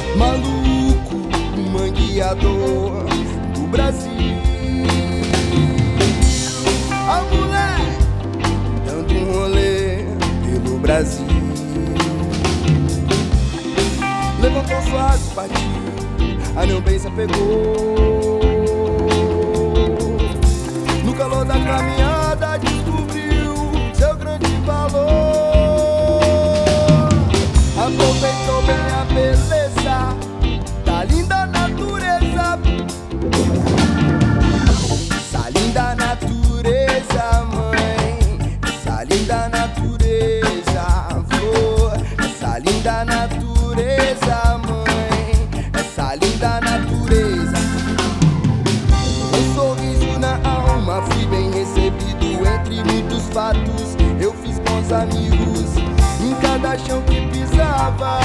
maluco, mangueador do Brasil. A mulher dando um rolê pelo Brasil. Levantou suave, partiu, a não pensa pegou. No calor da caminhada descobriu seu grande valor. Aproveitou bem a beleza da linda natureza. Essa linda natureza, mãe. Essa linda natureza, avô. Essa linda natureza, mãe. Essa linda natureza. Um sorriso na alma, fui bem recebido. Entre muitos fatos, eu fiz bons amigos. Em cada chão que pisava,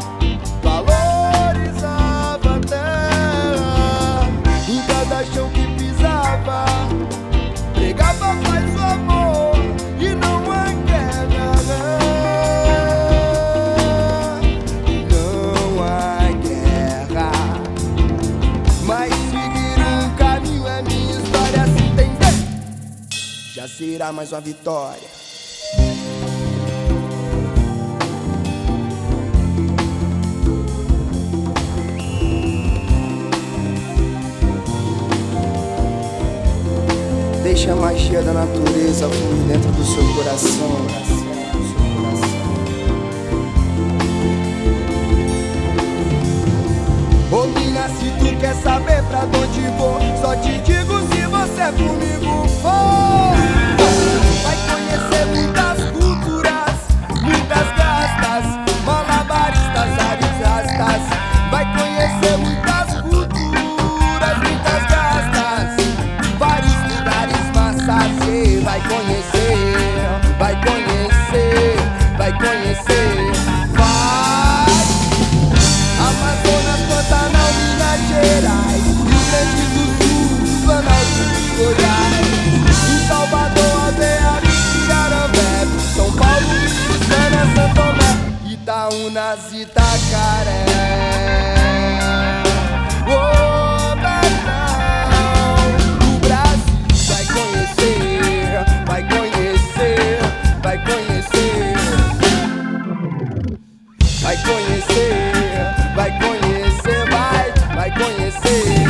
valorizava a terra. Em cada chão que pisava, pregava paz, o amor e não a guerra. Não a guerra. Mas seguir um caminho é minha história. Se entender, já será mais uma vitória. Deixa a magia da natureza fluir dentro do seu coração. Ô mina, se tu quer saber pra onde vou, só te digo se você comigo for. Vai conhecer muitas culturas, muitas gastas, malabaristas, ares rastas. Vai conhecer muitas culturas, muitas gastas, vários lugares massas. Cê vai conhecer, vai conhecer, vai conhecer. Vai! Amazonas, Pantanal, Minas Gerais, Rio Grande do Sul, Planalto, Goiás. Em Salvador, Aldeia, Jarambé, São Paulo, Suzana, Santo Tomé, Itaúnas, Itacaré. Oh, Betão, o Brasil vai conhecer, vai conhecer, vai conhecer. Vai conhecer, vai conhecer, vai conhecer.